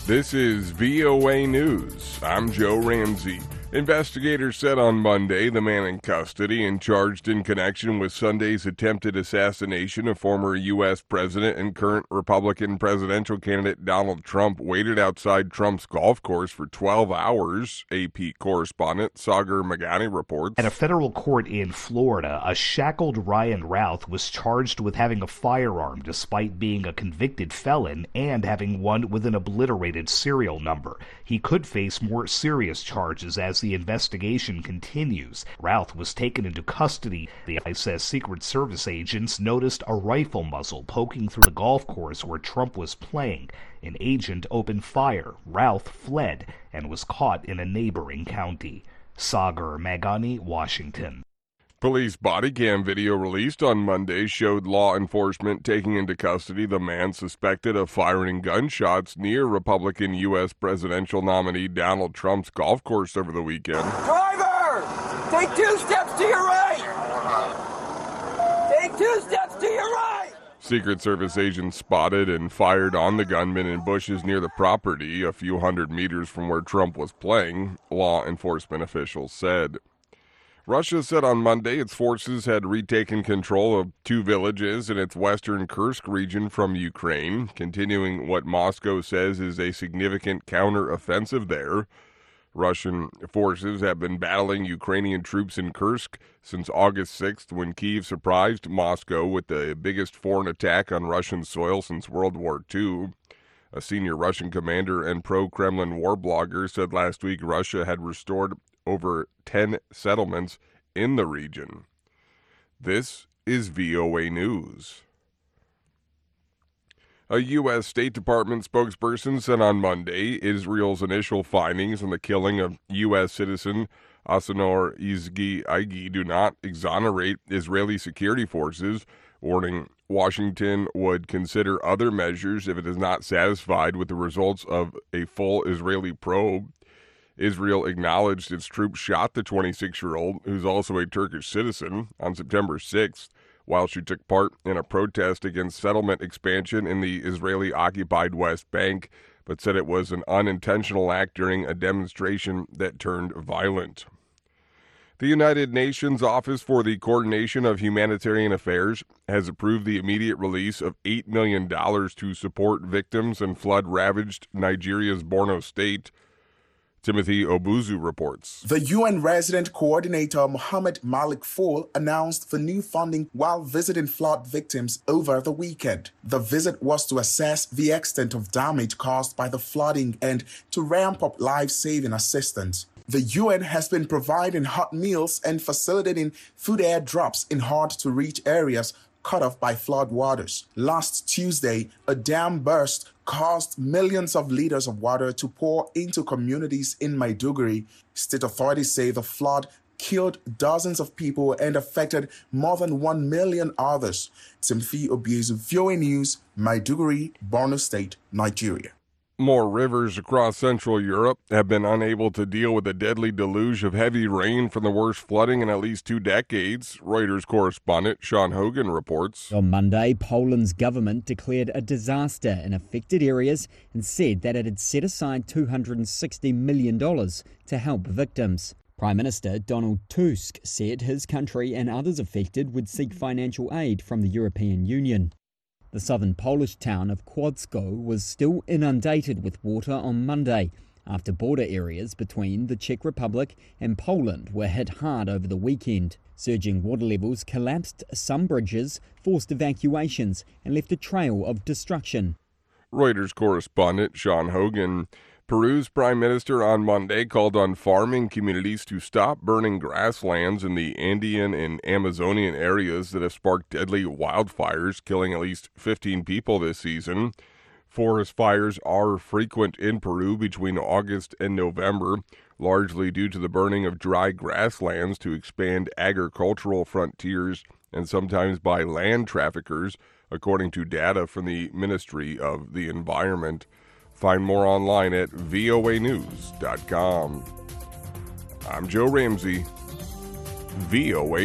This is VOA News. I'm Joe Ramsey. Investigators said on Monday the man in custody and charged in connection with Sunday's attempted assassination of former U.S. President and current Republican presidential candidate Donald Trump waited outside Trump's golf course for 12 hours, AP correspondent Sagar Meghani reports. At a federal court in Florida, a shackled Ryan Routh was charged with having a firearm despite being a convicted felon and having one with an obliterated serial number. He could face more serious charges as the investigation continues. Routh was taken into custody. The ICE says Secret Service agents noticed a rifle muzzle poking through the golf course where Trump was playing. An agent opened fire. Routh fled and was caught in a neighboring county. Sagar Meghani, Washington. Police body cam video released on Monday showed law enforcement taking into custody the man suspected of firing gunshots near Republican U.S. presidential nominee Donald Trump's golf course over the weekend. Driver! Take 2 steps to your right! Take 2 steps to your right! Secret Service agents spotted and fired on the gunman in bushes near the property, a few hundred meters from where Trump was playing, law enforcement officials said. Russia said on Monday its forces had retaken control of 2 villages in its western Kursk region from Ukraine, continuing what Moscow says is a significant counter-offensive there. Russian forces have been battling Ukrainian troops in Kursk since August 6th, when Kyiv surprised Moscow with the biggest foreign attack on Russian soil since World War II. A senior Russian commander and pro-Kremlin war blogger said last week Russia had restored over 10 settlements in the region. This is VOA News. A U.S. State Department spokesperson said on Monday Israel's initial findings on the killing of U.S. citizen Asanor Izgi do not exonerate Israeli security forces, warning Washington would consider other measures if it is not satisfied with the results of a full Israeli probe. Israel acknowledged its troops shot the 26-year-old, who's also a Turkish citizen, on September 6th, while she took part in a protest against settlement expansion in the Israeli-occupied West Bank, but said it was an unintentional act during a demonstration that turned violent. The United Nations Office for the Coordination of Humanitarian Affairs has approved the immediate release of $8 million to support victims in flood-ravaged Nigeria's Borno state. Timothy Obuzu reports. The UN resident coordinator Mohammed Malik Fall announced the new funding while visiting flood victims over the weekend. The visit was to assess the extent of damage caused by the flooding and to ramp up life-saving assistance. The UN has been providing hot meals and facilitating food airdrops in hard-to-reach areas cut off by flood waters. Last Tuesday, a dam burst caused millions of liters of water to pour into communities in Maiduguri. State authorities say the flood killed dozens of people and affected more than 1 million others. Timothy Obiezu, VOA News, Maiduguri, Borno State, Nigeria. More rivers across Central Europe have been unable to deal with a deadly deluge of heavy rain from the worst flooding in at least 2 decades. Reuters correspondent Sean Hogan reports. On Monday, Poland's government declared a disaster in affected areas and said that it had set aside $260 million to help victims. Prime Minister Donald Tusk said his country and others affected would seek financial aid from the European Union. The southern Polish town of Kłodzko was still inundated with water on Monday after border areas between the Czech Republic and Poland were hit hard over the weekend. Surging water levels collapsed some bridges, forced evacuations and left a trail of destruction. Reuters correspondent Sean Hogan. Peru's prime minister on Monday called on farming communities to stop burning grasslands in the Andean and Amazonian areas that have sparked deadly wildfires, killing at least 15 people this season. Forest fires are frequent in Peru between August and November, largely due to the burning of dry grasslands to expand agricultural frontiers and sometimes by land traffickers, according to data from the Ministry of the Environment. Find more online at voanews.com. I'm Joe Ramsey, VOA